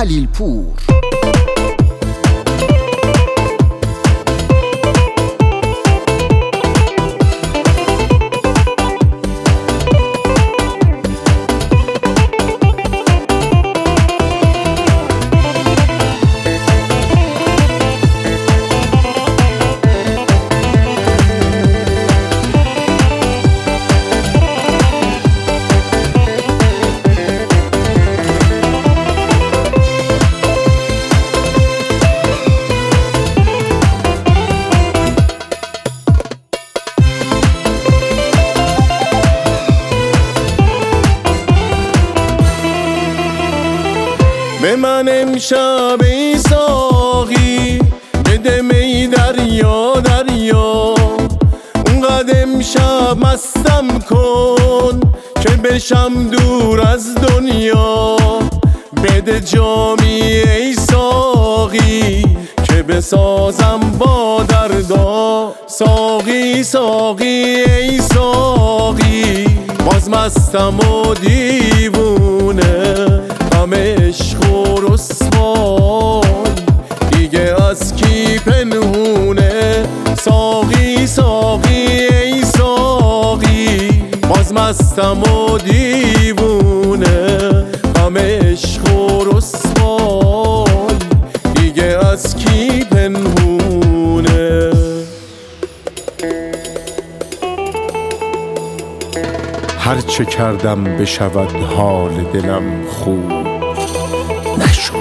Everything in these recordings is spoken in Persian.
خلیلپور. به من امشب ای ساقی بده می دریا دریا، اونقدر امشب مستم کن که بشم دور از دنیا. بده جامی ای ساقی که بسازم با دردا. ساقی ساقی ای ساقی باز مستم و دیوونه، غم عشق و رسوای دیگه از کی پنهونه. ساقی ساقی ای ساقی باز مستم و دیوونه، غم عشق و رسوای دیگه از کی پنهونه. هرچه کردم بشود حال دلم خوب نشد،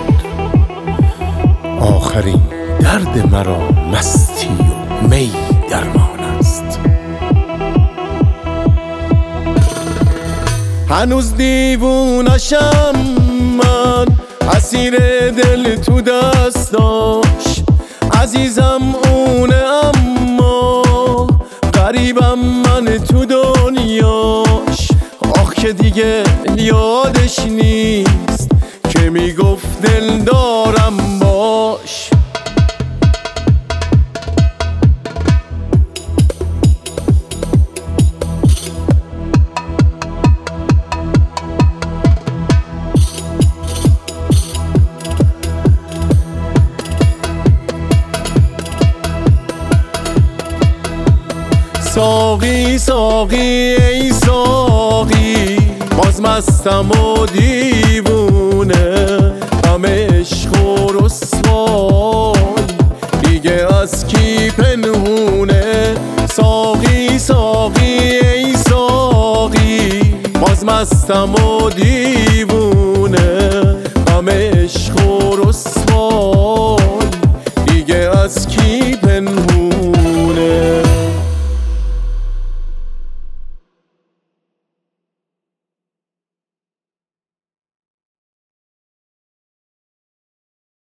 آخرین درد مرا مستی و می درمان است. هنوز دیوونشم من، اسیر دل تو دستاش. عزیزم اونه اما غریبم من تو دنیاش. آخ که دیگه یادش نیست که میگفت دل دارم باش. ساقی ساقی ای ساقی باز مستم و دیوونه، غم عشق و رسوای دیگه از کی پنهونه. ساقی ساقی ای ساقی باز مستم و دیوونه، غم عشق و رسوای دیگه از کی